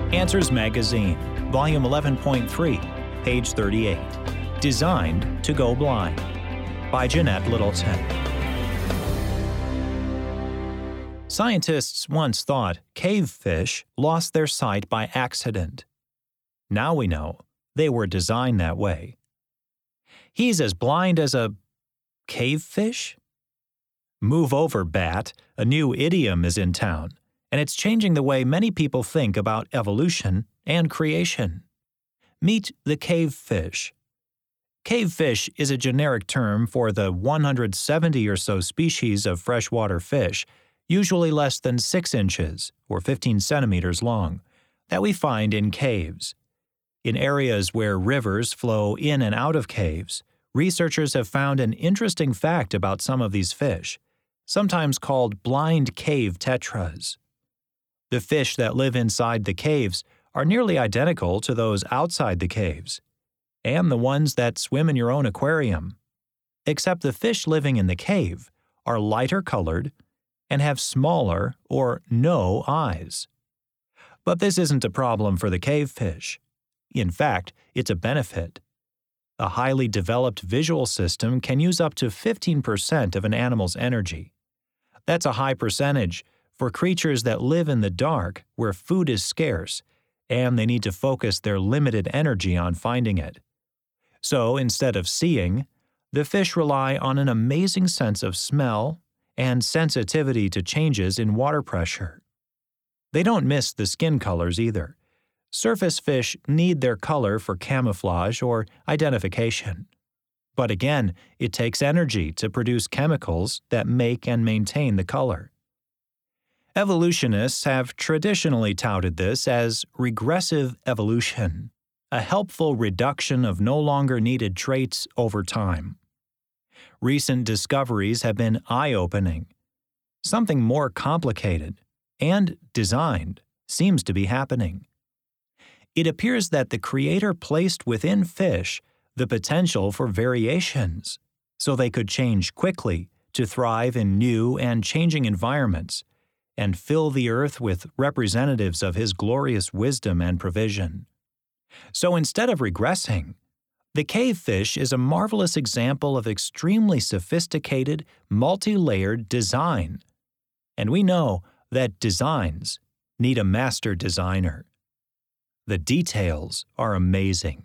Answers Magazine, Volume 11.3, page 38. Designed to Go Blind, by Jeanette Littleton. Scientists once thought cave fish lost their sight by accident. Now we know they were designed that way. He's as blind as a cave fish? Move over, bat. A new idiom is in town, and it's changing the way many people think about evolution and creation. Meet the cave fish. Cave fish is a generic term for the 170 or so species of freshwater fish, usually less than 6 inches or 15 centimeters long, that we find in caves. In areas where rivers flow in and out of caves, researchers have found an interesting fact about some of these fish, sometimes called blind cave tetras. The fish that live inside the caves are nearly identical to those outside the caves, and the ones that swim in your own aquarium, except the fish living in the cave are lighter colored and have smaller or no eyes. But this isn't a problem for the cave fish. In fact, it's a benefit. A highly developed visual system can use up to 15% of an animal's energy. That's a high percentage for creatures that live in the dark where food is scarce and they need to focus their limited energy on finding it. So instead of seeing, the fish rely on an amazing sense of smell and sensitivity to changes in water pressure. They don't miss the skin colors either. Surface fish need their color for camouflage or identification. But again, it takes energy to produce chemicals that make and maintain the color. Evolutionists have traditionally touted this as regressive evolution, a helpful reduction of no longer needed traits over time. Recent discoveries have been eye-opening. Something more complicated and designed seems to be happening. It appears that the Creator placed within fish the potential for variations, so they could change quickly to thrive in new and changing environments and fill the earth with representatives of His glorious wisdom and provision. So instead of regressing, the cave fish is a marvelous example of extremely sophisticated, multi-layered design. And we know that designs need a master designer. The details are amazing.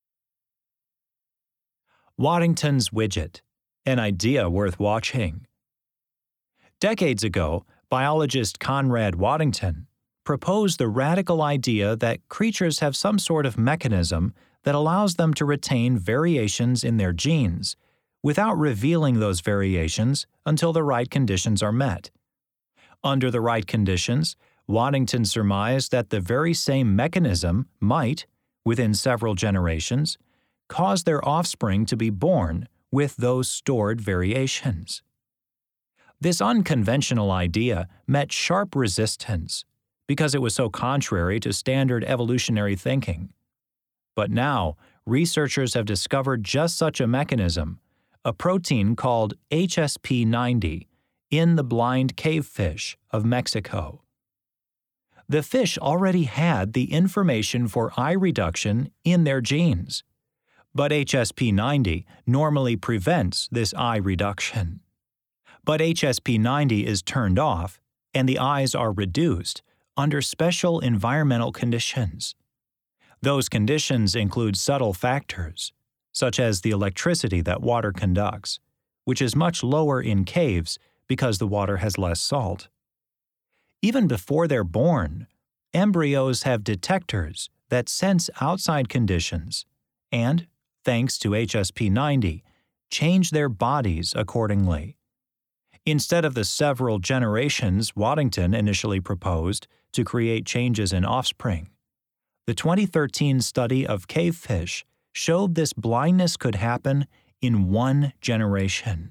Waddington's Widget, an idea worth watching. Decades ago, biologist Conrad Waddington proposed the radical idea that creatures have some sort of mechanism that allows them to retain variations in their genes without revealing those variations until the right conditions are met. Under the right conditions, Waddington surmised that the very same mechanism might, within several generations, cause their offspring to be born with those stored variations. This unconventional idea met sharp resistance because it was so contrary to standard evolutionary thinking. But now, researchers have discovered just such a mechanism, a protein called HSP90, in the blind cave fish of Mexico. The fish already had the information for eye reduction in their genes, but HSP90 normally prevents this eye reduction. But HSP90 is turned off, and the eyes are reduced under special environmental conditions. Those conditions include subtle factors, such as the electricity that water conducts, which is much lower in caves because the water has less salt. Even before they're born, embryos have detectors that sense outside conditions and, thanks to HSP90, change their bodies accordingly. Instead of the several generations Waddington initially proposed to create changes in offspring, the 2013 study of cave fish showed this blindness could happen in one generation.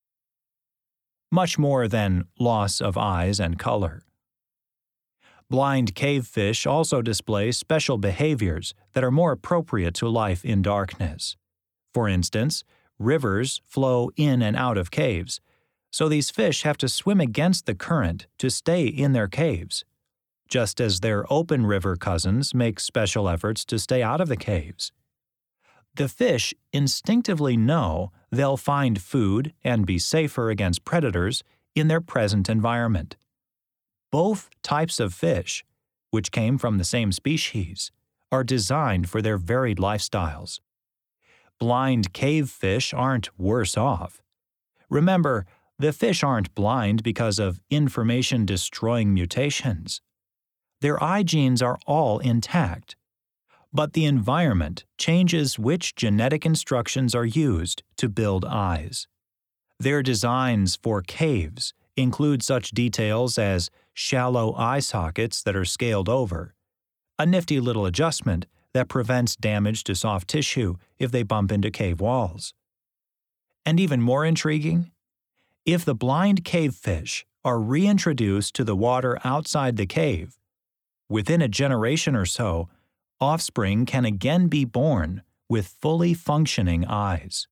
Much more than loss of eyes and color. Blind cave fish also display special behaviors that are more appropriate to life in darkness. For instance, rivers flow in and out of caves, so these fish have to swim against the current to stay in their caves, just as their open river cousins make special efforts to stay out of the caves. The fish instinctively know they'll find food and be safer against predators in their present environment. Both types of fish, which came from the same species, are designed for their varied lifestyles. Blind cave fish aren't worse off. Remember, the fish aren't blind because of information-destroying mutations. Their eye genes are all intact. But the environment changes which genetic instructions are used to build eyes. Their designs for caves include such details as shallow eye sockets that are scaled over, a nifty little adjustment that prevents damage to soft tissue if they bump into cave walls. And even more intriguing, if the blind cave fish are reintroduced to the water outside the cave, within a generation or so, offspring can again be born with fully functioning eyes.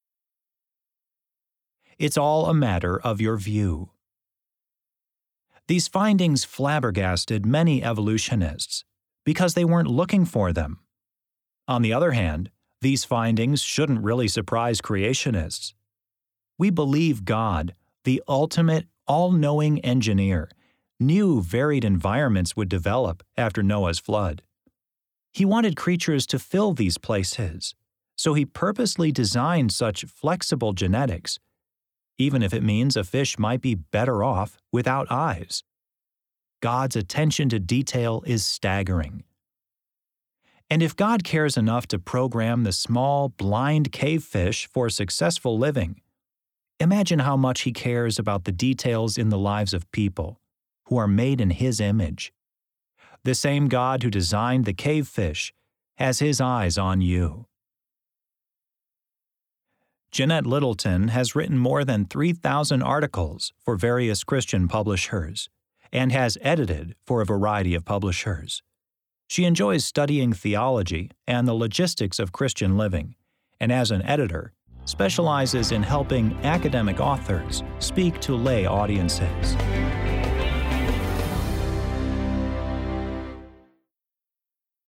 It's all a matter of your view. These findings flabbergasted many evolutionists because they weren't looking for them. On the other hand, these findings shouldn't really surprise creationists. We believe God, the ultimate all-knowing engineer, knew varied environments would develop after Noah's flood. He wanted creatures to fill these places, so he purposely designed such flexible genetics, even if it means a fish might be better off without eyes. God's attention to detail is staggering. And if God cares enough to program the small, blind cave fish for successful living, imagine how much He cares about the details in the lives of people who are made in His image. The same God who designed the cave fish has His eyes on you. Jeanette Littleton has written more than 3,000 articles for various Christian publishers and has edited for a variety of publishers. She enjoys studying theology and the logistics of Christian living, and as an editor, specializes in helping academic authors speak to lay audiences.